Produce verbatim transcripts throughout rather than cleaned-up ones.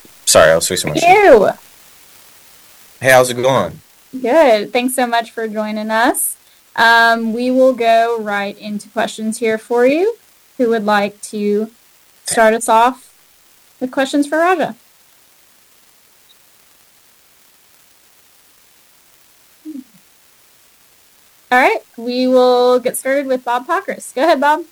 Sorry, I was fixing my shoe. You. Hey, how's it going? Good. Thanks so much for joining us. Um, we will go right into questions here for you. Who would like to start us off with questions for Raja? All right, we will get started with Bob Pockris. Go ahead, Bob.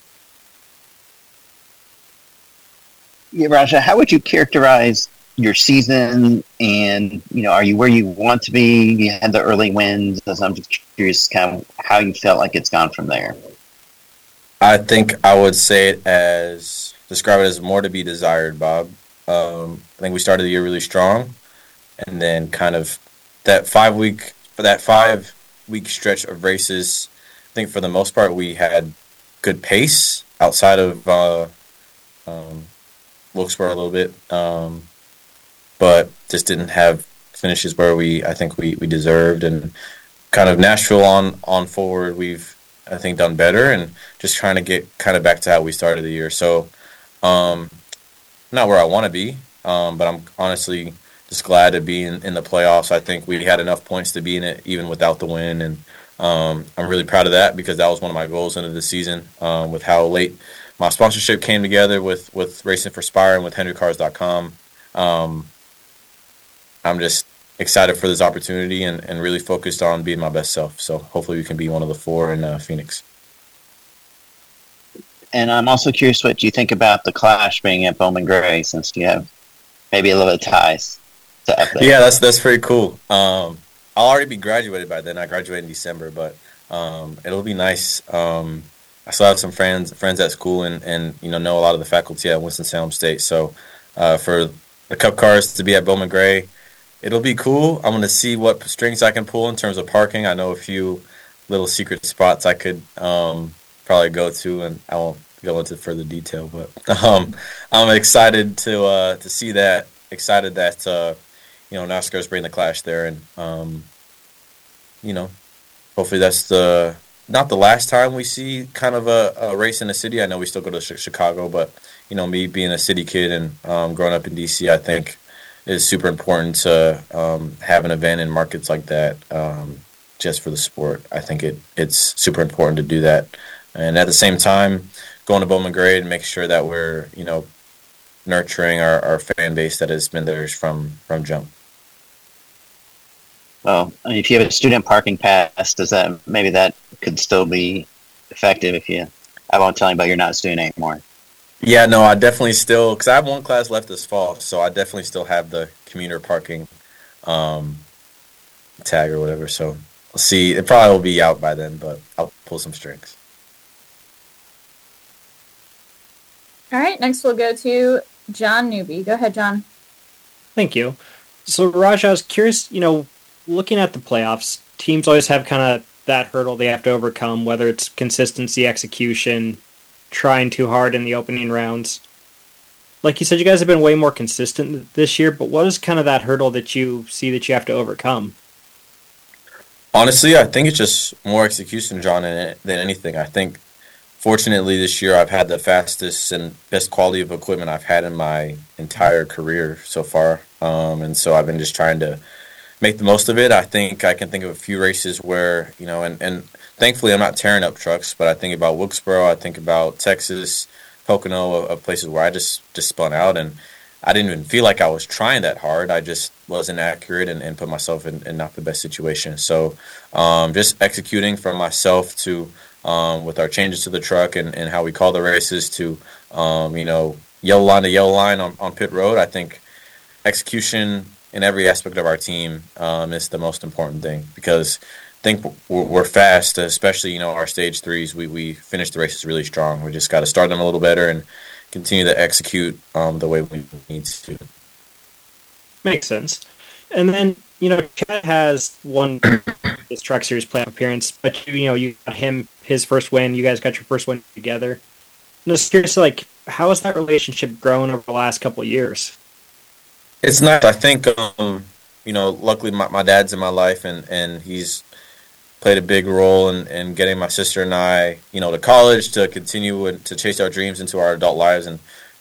Yeah, Raja, how would you characterize your season? And, you know, are you where you want to be? You had the early wins. I'm just curious kind of how you felt like it's gone from there. I think I would say it as, describe it as more to be desired, Bob. Um, I think we started the year really strong, and then kind of that five week, for that five week stretch of races, I think for the most part we had good pace outside of uh, um, Wilkesboro a little bit, um, but just didn't have finishes where we I think we, we deserved, and kind of Nashville on on forward we've I think done better, and just trying to get kind of back to how we started the year. So um, not where I want to be, um, but I'm honestly just glad to be in, in the playoffs. I think we had enough points to be in it even without the win, and um, I'm really proud of that because that was one of my goals into the season um, with how late my sponsorship came together with, with Racing for Spire and with Hendrick Cars dot com. Um, I'm just excited for this opportunity and, and really focused on being my best self. So hopefully we can be one of the four in uh, Phoenix. And I'm also curious what you think about the Clash being at Bowman Gray, since you have maybe a little bit of ties to up there. Yeah, that's that's pretty cool. Um, I'll already be graduated by then. I graduate in December, but um, it'll be nice. Um, I still have some friends friends at school and, and you know know a lot of the faculty at Winston-Salem State. So uh, for the Cup cars to be at Bowman Gray, it'll be cool. I'm going to see what strings I can pull in terms of parking. I know a few little secret spots I could um, probably go to, and I won't go into further detail. But um, I'm excited to uh, to see that. Excited that uh, you know NASCAR's bringing the Clash there, and um, you know hopefully that's the not the last time we see kind of a, a race in the city. I know we still go to Chicago, but you know me being a city kid and um, growing up in D C, I think is super important to um, have an event in markets like that um, just for the sport. I think it it's super important to do that, and at the same time, going to Bowman Gray and make sure that we're you know nurturing our, our fan base that has been there from from jump. Well, I mean, if you have a student parking pass, does that maybe that could still be effective if you? I won't tell anybody you're not a student anymore. Yeah, no, I definitely still, because I have one class left this fall, so I definitely still have the commuter parking um, tag or whatever. So we'll see. It probably will be out by then, but I'll pull some strings. All right, next we'll go to John Newby. Go ahead, John. Thank you. So, Raj, I was curious, you know, looking at the playoffs, teams always have kind of that hurdle they have to overcome, whether it's consistency, execution, trying too hard in the opening rounds. Like you said, you guys have been way more consistent this year, but what is kind of that hurdle that you see that you have to overcome? Honestly, I think it's just more execution, John, than anything. I think, fortunately, this year I've had the fastest and best quality of equipment I've had in my entire career so far, um, and so I've been just trying to make the most of it. I think I can think of a few races where, you know, and, and thankfully I'm not tearing up trucks, but I think about Wilkesboro, I think about Texas, Pocono, of, of places where I just, just spun out, and I didn't even feel like I was trying that hard. I just wasn't accurate and, and put myself in, in not the best situation. So um, just executing from myself to um, with our changes to the truck and, and how we call the races to, um, you know, yellow line to yellow line on, on pit road. I think execution in every aspect of our team um, is the most important thing, because I think we're, we're fast, especially, you know, our stage threes. We, we finish the races really strong. We just got to start them a little better and continue to execute um, the way we need to. Makes sense. And then, you know, Chad has won this Truck Series playoff appearance, but, you know, you got him his first win. You guys got your first win together. I'm just curious, like, how has that relationship grown over the last couple of years? It's nice. I think, um, you know, luckily my, my dad's in my life, and, and he's played a big role in, in getting my sister and I, you know, to college, to continue and to chase our dreams into our adult lives. And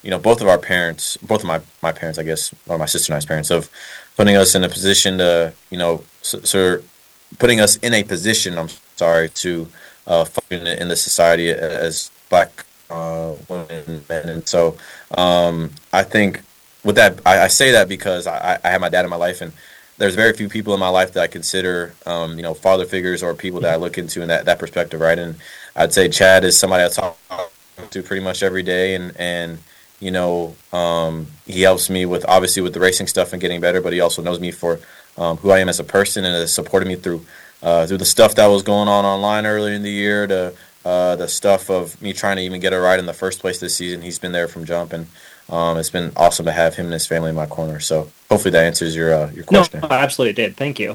you know, both of our parents, both of my, my parents, I guess, or my sister and I's parents, of putting us in a position to, you know, so, so putting us in a position, I'm sorry, to uh, function in the society as Black uh, women and men. And so um, I think with that, I, I say that because I, I have my dad in my life, and there's very few people in my life that I consider, um, you know, father figures or people that I look into in that, that perspective, right? And I'd say Chad is somebody I talk to pretty much every day, and, and you know, um, he helps me with, obviously, with the racing stuff and getting better, but he also knows me for um, who I am as a person, and has supported me through uh, through the stuff that was going on online earlier in the year, to uh, the stuff of me trying to even get a ride in the first place this season. He's been there from jump, and um, it's been awesome to have him and his family in my corner. So hopefully that answers your uh, your question. No, absolutely did. Thank you.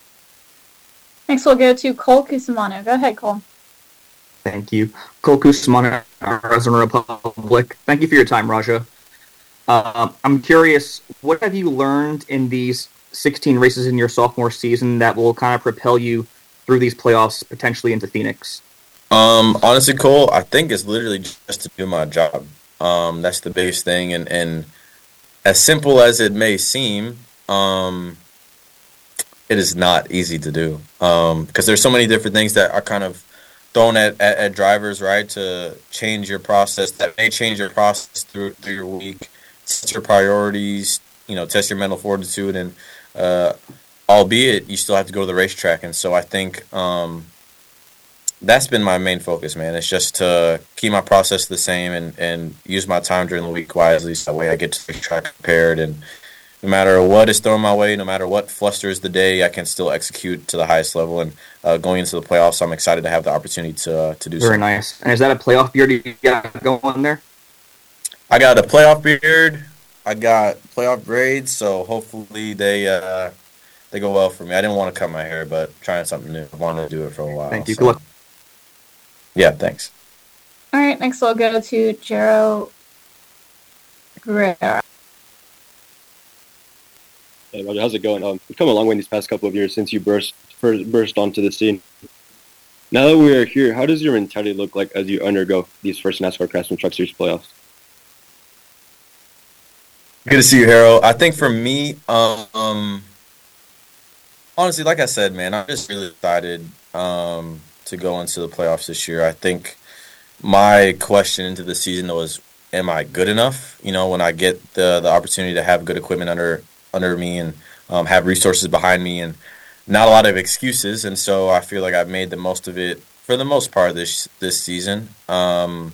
Next, we'll go to Cole Cusimano. Go ahead, Cole. Thank you. Cole Cusimano, Arizona Republic. Thank you for your time, Raja. Uh, I'm curious, what have you learned in these sixteen races in your sophomore season that will kind of propel you through these playoffs, potentially into Phoenix? Um, honestly, Cole, I think it's literally just to do my job. Um, that's the biggest thing, and, and as simple as it may seem, um, it is not easy to do, um, because there's so many different things that are kind of thrown at, at, at drivers, right, to change your process, that may change your process through through your week, test your priorities, you know, test your mental fortitude, and uh, albeit you still have to go to the racetrack. And so I think um, that's been my main focus, man. It's just to keep my process the same, and, and use my time during the week wisely, so that way I get to the track prepared, and no matter what is thrown my way, no matter what flusters the day, I can still execute to the highest level. And uh, going into the playoffs, I'm excited to have the opportunity to uh, to do so. Very nice. And is that a playoff beard you got going there? I got a playoff beard. I got playoff braids, so hopefully they uh, they go well for me. I didn't want to cut my hair, but trying something new. I wanted to do it for a while. Thank you. So. Good luck. Yeah, thanks. All right, next we'll go to Jero Guerrero. Hey, Roger, how's it going? Um, we've come a long way in these past couple of years since you burst first burst onto the scene. Now that we are here, how does your mentality look like as you undergo these first NASCAR Craftsman Truck Series playoffs? Good to see you, Harold. I think for me, um, honestly, like I said, man, I'm just really excited um, to go into the playoffs this year. I think my question into the season was, am I good enough? You know, when I get the the opportunity to have good equipment under under me, and um, have resources behind me, and not a lot of excuses. And so I feel like I've made the most of it for the most part this this season. Um,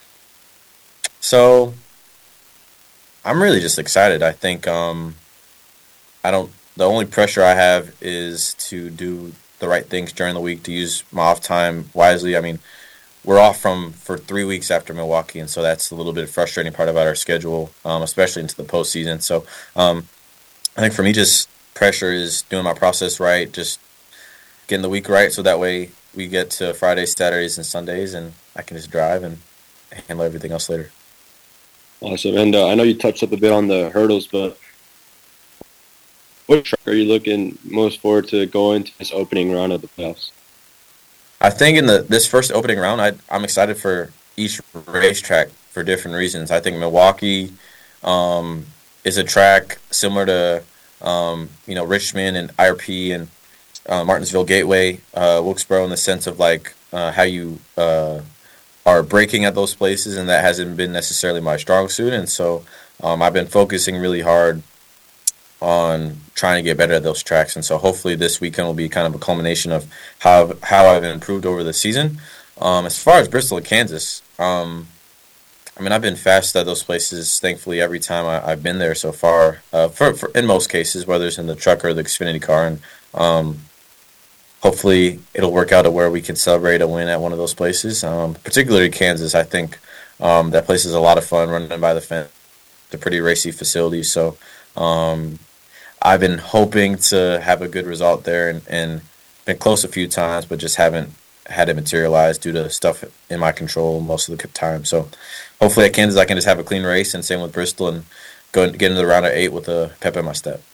so I'm really just excited. I think um, I don't. The only pressure I have is to do the right things during the week, to use my off time wisely. I mean, we're off from for three weeks after Milwaukee, and so that's a little bit frustrating part about our schedule, um, especially into the postseason. So um, I think for me, just pressure is doing my process right, just getting the week right, so that way we get to Fridays, Saturdays, and Sundays, and I can just drive and handle everything else later. Awesome. And uh, I know you touched up a bit on the hurdles, but what track are you looking most forward to going to this opening round of the playoffs? I think in the this first opening round, I, I'm excited for each racetrack for different reasons. I think Milwaukee um, is a track similar to um, you know Richmond and I R P and uh, Martinsville Gateway, uh, Wilkesboro, in the sense of like uh, how you uh, are braking at those places, and that hasn't been necessarily my strong suit. And so um, I've been focusing really hard on trying to get better at those tracks. And so hopefully this weekend will be kind of a culmination of how how I've improved over the season. Um, as far as Bristol and Kansas, um, I mean, I've been fast at those places, thankfully, every time I, I've been there so far, uh, for, for in most cases, whether it's in the truck or the Xfinity car. And um, hopefully it'll work out to where we can celebrate a win at one of those places, um, particularly Kansas. I think um, that place is a lot of fun, running by the fence. It's a pretty racy facility. So um, I've been hoping to have a good result there, and, and been close a few times, but just haven't had it materialize due to stuff in my control most of the time. So hopefully at Kansas I can just have a clean race, and same with Bristol, and go and get into the round of eight with a pep in my step.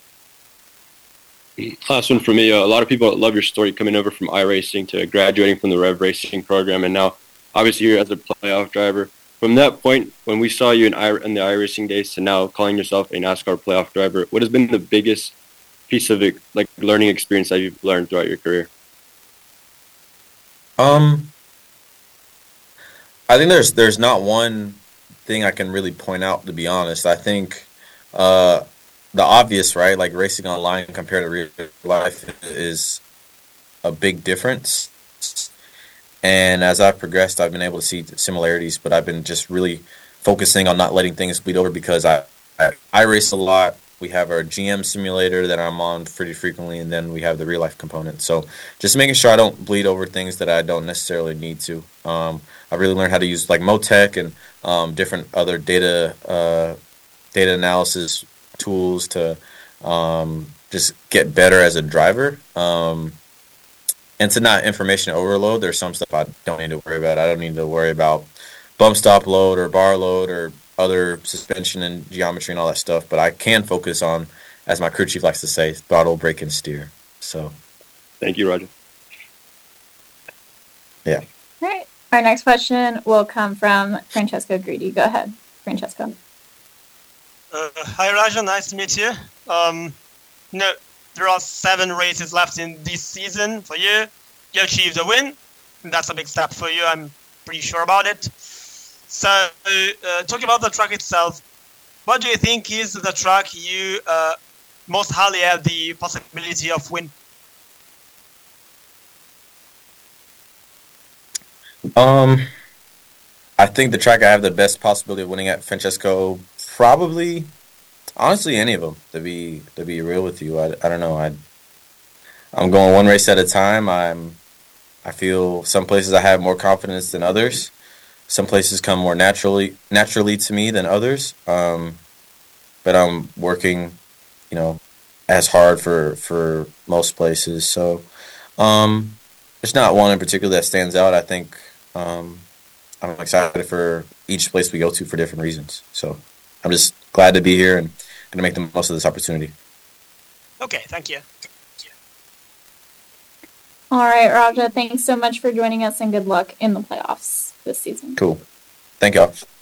Last one for me. Uh, a lot of people love your story coming over from iRacing to graduating from the Rev Racing program, and now obviously you're as a playoff driver. From that point, when we saw you in, I, in the iRacing days to now calling yourself a NASCAR playoff driver, what has been the biggest piece of it, like learning experience that you've learned throughout your career? Um, I think there's there's not one thing I can really point out, to be honest. I think uh, the obvious, right, like racing online compared to real life is a big difference. And as I've progressed, I've been able to see similarities, but I've been just really focusing on not letting things bleed over because I, I, I race a lot. We have our G M simulator that I'm on pretty frequently, and then we have the real life component. So just making sure I don't bleed over things that I don't necessarily need to. Um, I really learned how to use like Motec and um, different other data uh, data analysis tools to um, just get better as a driver. Um, And to not information overload, there's some stuff I don't need to worry about. I don't need to worry about bump stop load or bar load or other suspension and geometry and all that stuff. But I can focus on, as my crew chief likes to say, throttle, brake, and steer. So, thank you, Roger. Yeah. All right. Our next question will come from Francesco Greedy. Go ahead, Francesco. Uh, hi, Raja. Nice to meet you. Um, no. There are seven races left in this season for you. You achieved a win. That's a big step for you. I'm pretty sure about it. So, uh, talking about the track itself, what do you think is the track you uh, most highly have the possibility of win? Um, I think the track I have the best possibility of winning at, Francesco, probably. Honestly, any of them. To be to be real with you, I, I don't know. I I'm going one race at a time. I'm I feel some places I have more confidence than others. Some places come more naturally naturally to me than others. Um, but I'm working, you know, as hard for for most places. So um, there's not one in particular that stands out. I think um, I'm excited for each place we go to for different reasons. So I'm just glad to be here and going to make the most of this opportunity. Okay, thank you. All right, Raja, thanks so much for joining us and good luck in the playoffs this season. Cool. Thank y'all.